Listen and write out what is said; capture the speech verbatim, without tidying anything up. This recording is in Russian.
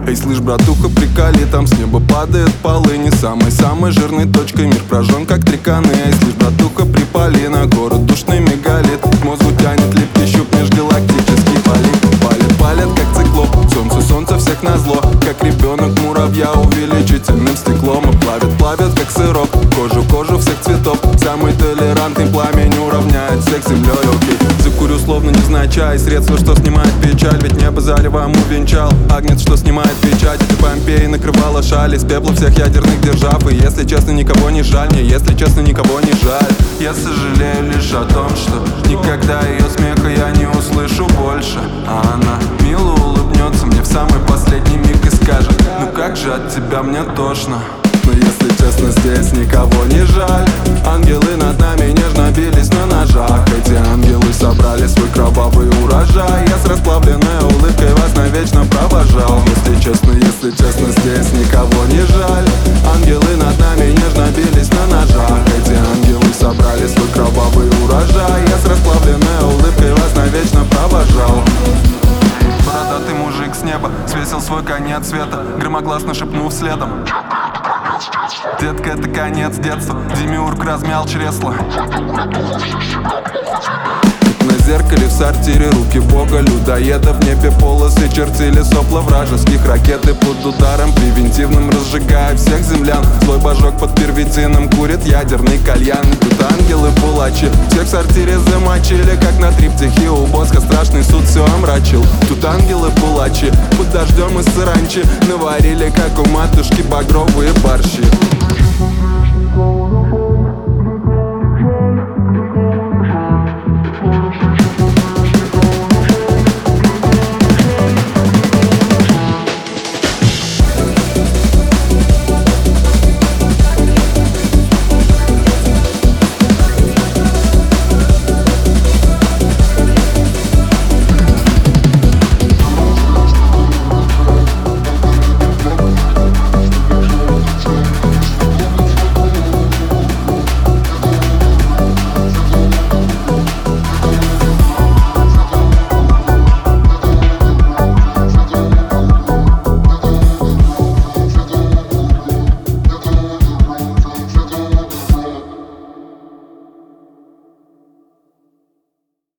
Эй, слышь, братуха, приколи, там с неба падает полыни. Самой-самой жирной точкой мир прожжен, как триканы. Эй, слышь, братуха, припали на город душный мегалит. К мозгу тянет липкий щуп межгалактический полит. Палит, палит, как циклоп, солнце, солнце всех назло. Как ребенок муравья увеличительным стеклом. И плавит, плавит, как сырок, кожу, кожу всех цветов. Самый толерантный пламень уравняет всех с землей, окей. Закурю, словно невзначай, средство, что снимает печаль. Ведь небо заревом увенчал агнец, что снимает печать. И Помпеи накрывала шаль из пепла всех ядерных держав. И если честно, никого не жаль мне, если честно, никого не жаль. Я сожалею лишь о том, что никогда ее смеха я не услышу больше. А она мило улыбнется мне в самый последний миг и скажет: ну как же от тебя мне тошно. Но если честно, здесь никого не жаль. Ангелы над нами нежно бились на ножах. Эти ангелы собрали свой кровавый урожай. Я с расплавленной улыбкой вас навечно провожал. Если честно, если честно, здесь никого не жаль. Ангелы над нами нежно бились на ножах. Эти ангелы собрали свой кровавый урожай. Я с расплавленной улыбкой вас навечно провожал. Бородатый мужик с неба свесил свой конец света, громогласно шепнув следом: детка, это конец детства. Демиург размял чресло. На зеркале в сортире руки бога людоеда. В небе полосы чертили сопла вражеских ракет. И под ударом превентивным разжигая всех землян. Злой божок под первитином курит ядерный кальян. Тут ангелы-пулачи всех в сортире замочили. Как на триптихе у Боска страшный суд все омрачил. Тут ангелы-пулачи под дождем из саранчи наварили, как у матушки, багровые борщи.